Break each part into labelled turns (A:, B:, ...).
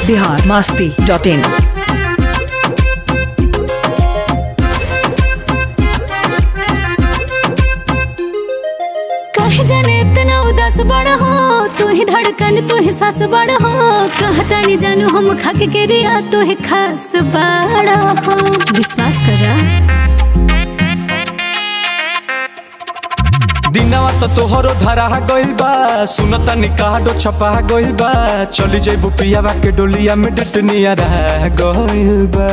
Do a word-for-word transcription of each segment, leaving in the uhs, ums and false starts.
A: Bihar Masti dot इन।
B: कहे जाने इतना उदास बड़ा हो, तू ही धड़कन तू ही सास बड़ा हो। कहता नहीं जानू हम खाके के रिया तू ही खास बड़ा हो। विश्वास करा
C: दिनवा तो तोहरो धरा गइल बा, सुनता निकाडो छपा गइल बा। चली जइबू पियावा के डोलिया में डटनिया रह गइल बा।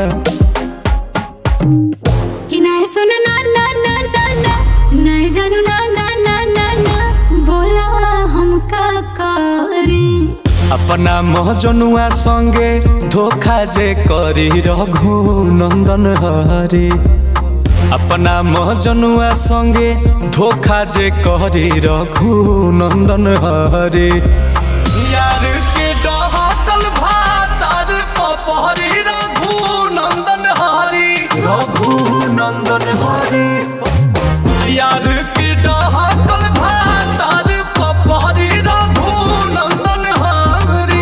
B: कि नहीं सुन ना ना ना ना ना नहीं जानू ना ना ना ना ना बोला हम का करी।
C: अपना महजनुआ संगे धोखा जे करी रघु नंदन हरे। अपना महजनुआ संगे धोखा जे करी रघु नंदन हरे। यार के डहकल भातार पपहरी रघु नंदन हरे। रघु नंदन हरे। यार के डहकल भातार पपहरी रघु नंदन हरे।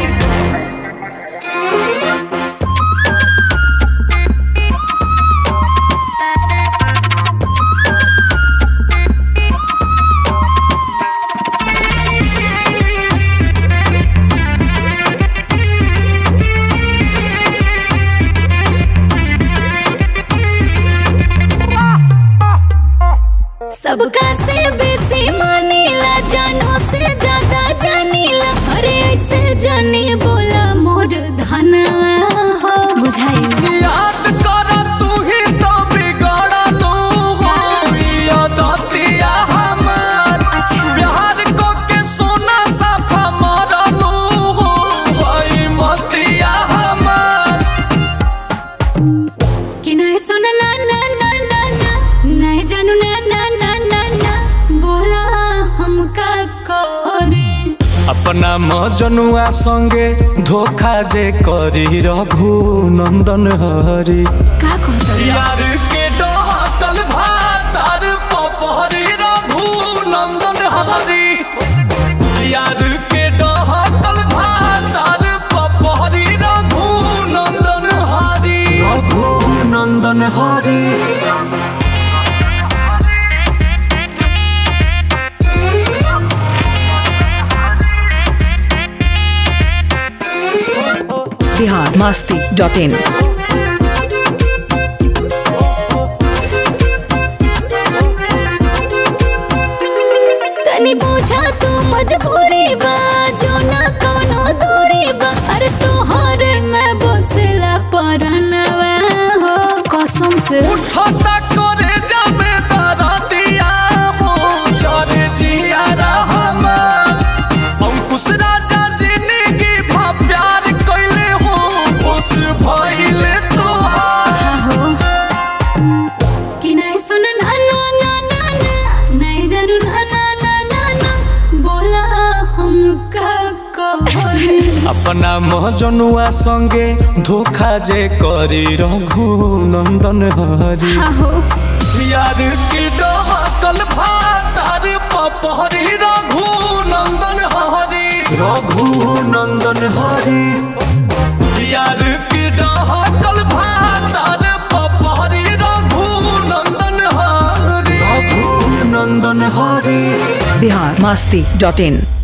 B: सबका से बेसी मानीला, जानो से ज्यादा जानीला। अरे ऐसे जानी बोला मोर धनवा हो बुझाई।
C: याद कर तू ही तो बिगड़लू हो यादतिया हमार।
B: अच्छा
C: प्यार को के सोना साफा मरलू हो भाई मतिया हमार।
B: कि नहीं सुन ना ना ना ना ना नहीं जानू ना ना ना ना ना बोला हम का करे।
C: अपना महजनुआ संगे धोखा जे करी रघु नंदन हरे।
B: का कहता
C: यार के डहकल भातार पपहरी रघु नंदन हरे। यार के डहकल भातार पपहरी रघु नंदन हरे। रघु नंदन हरे।
A: Bihar Masti dot in.
B: तनी पूछा तू मजबूरी बा, जो ना कवनो दूरी बा। अरे तोहर में बसला परनवा हो कसम से।
C: उठता करे जाबे तारा दिया हो जरे जिया रहमान। अंकुश राजा जिंदगी भा प्यार कइले हो उस भइले तोहार।
B: हाँ हो कि नहीं सुन ना ना ना ना ना नहीं जानू ना ना ना ना ना बोला हम का करी।
C: अपना महजनुआ संगे धोखा जे करी रघु नंदन हरे।
B: हाँ हो
C: यार के डहकल भातार पपहरी रघु नंदन हरे। रघु नंदन हरे। यार के डहकल भातार पपहरी रघु नंदन हरे। रघु नंदन हरे।
A: बिहार मस्ती डॉट इन।